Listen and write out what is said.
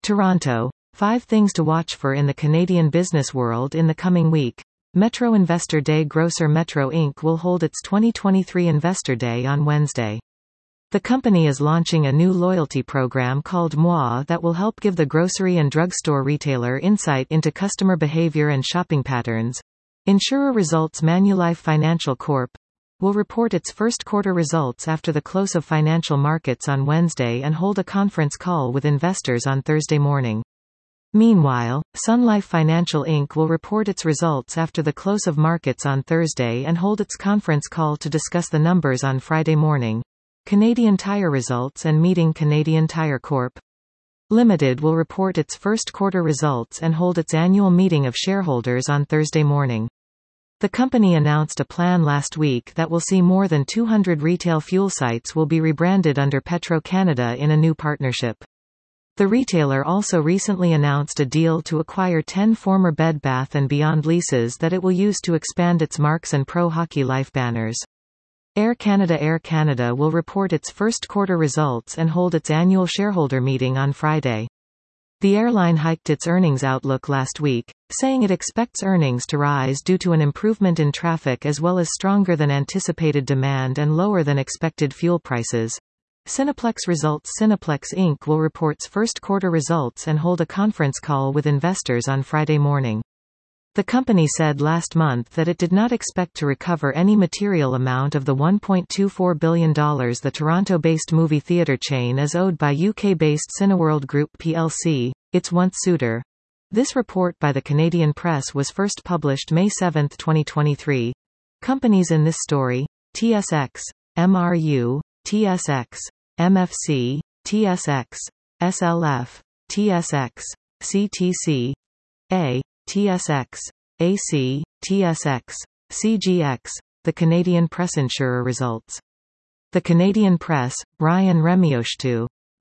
Toronto. 5 things to watch for in the Canadian business world in the coming week. Metro Investor Day. Grocer Metro Inc. will hold its 2023 Investor Day on Wednesday. The company is launching a new loyalty program called Moi that will help give the grocery and drugstore retailer insight into customer behavior and shopping patterns. Insurer results. Manulife Financial Corp. will report its first quarter results after the close of financial markets on Wednesday and hold a conference call with investors on Thursday morning. Meanwhile, Sun Life Financial Inc. will report its results after the close of markets on Thursday and hold its conference call to discuss the numbers on Friday morning. Canadian Tire results and meeting. Canadian Tire Corp. Limited will report its first quarter results and hold its annual meeting of shareholders on Thursday morning. The company announced a plan last week that will see more than 200 retail fuel sites will be rebranded under Petro-Canada in a new partnership. The retailer also recently announced a deal to acquire 10 former Bed Bath & Beyond leases that it will use to expand its Marks and Pro Hockey Life banners. Air Canada will report its first quarter results and hold its annual shareholder meeting on Friday. The airline hiked its earnings outlook last week, saying it expects earnings to rise due to an improvement in traffic as well as stronger than anticipated demand and lower than expected fuel prices. Cineplex results. Cineplex Inc. will report its first quarter results and hold a conference call with investors on Friday morning. The company said last month that it did not expect to recover any material amount of the $1.24 billion the Toronto-based movie theatre chain is owed by UK-based Cineworld Group plc, its once suitor. This report by the Canadian Press was first published May 7, 2023. Companies in this story: TSX, MRU, TSX, MFC, TSX, SLF, TSX, CTC, A, TSX, AC, TSX, CGX. The Canadian Press. Insurer results. The Canadian Press, Brian Remioshtu.